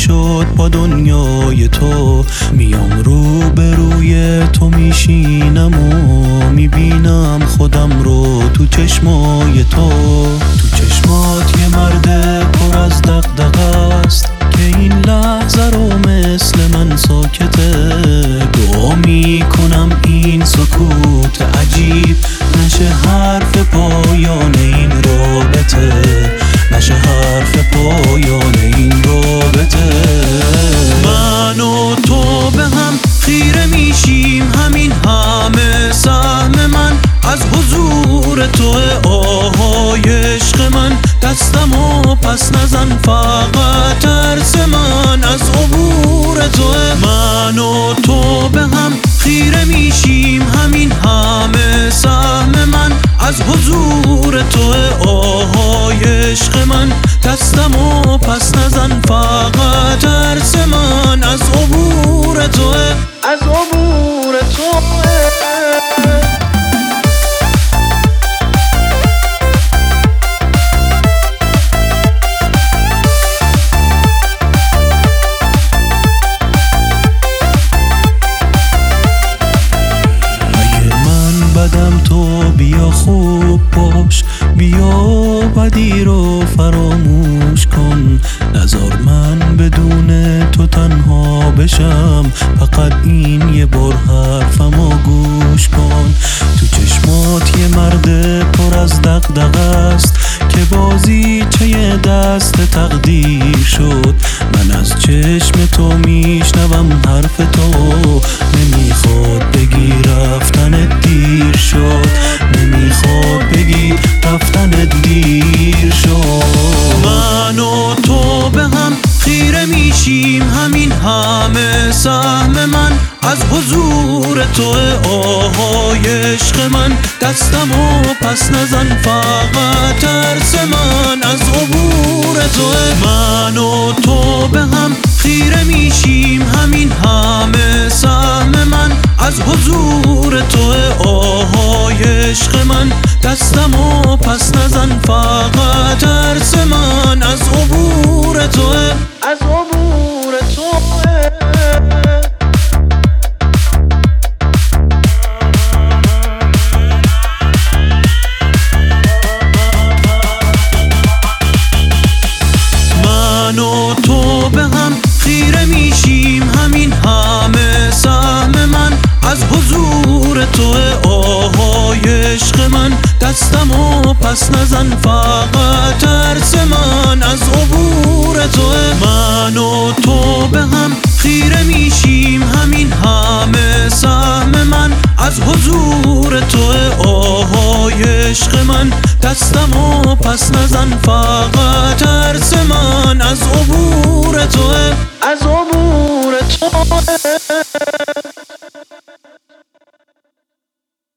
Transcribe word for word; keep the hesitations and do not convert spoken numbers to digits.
شد با دنیای تو. میام رو به روی تو میشینم و میبینم خودم رو تو چشمای تو. تو چشمات یه مرد پر از دغدغه است که این لحظه رو مثل من ساکته. دعا میکنم این سکوت عجیب نشه حرف پایان این رابطه، نشه حرف پایان این رابطه. من و تو به هم خیره میشیم، همین همه سهم من از حضور تو. آهای عشق من دستمو پس نزن، فقط ترس من از عبور تو. من و تو به هم خیره میشیم، همین همه سهم من از حضور تو. آهای عشق من دستمو پس نزن، فقط ترس من از عبور تو، از عبور تو. بدم تو بیا خوب باش، بیا بدی رو فراموش کن. نذار من بدون تو تنها بشم، فقط این یه بار حرفمو گوش کن. تو چشمات یه مرد پر از دغدغه است که بازی چه دست تقدیر شد. من از چشم تو میشنوم حرف تو، نمیخواد بگی رفتن دیر شد، نمیخواد بگی رفتن دیر شد. من و تو به هم خیره میشیم، همین همه سهم من از حضور تو. آهای عشق من دستمو پس نزن، فقط ترس من از عبور تو. من و تو به هم خیره میشیم، همین همه سهم من از حضور تو. آهای عشق من دستمو پس نزن، فقط ترس من از عبور تو، از عبور تو. من و تو به هم خیره میشیم، همین همه سهم من از حضور تو. آهای عشق من دستمو پس نزن، فقط ترس من از عبور تو. من و تو به هم خیره میشیم، همین همه سهم من از حضور تو. آهای عشق من دستمو پس نزن، فقط ترس من از عبور تو، از عبور تو.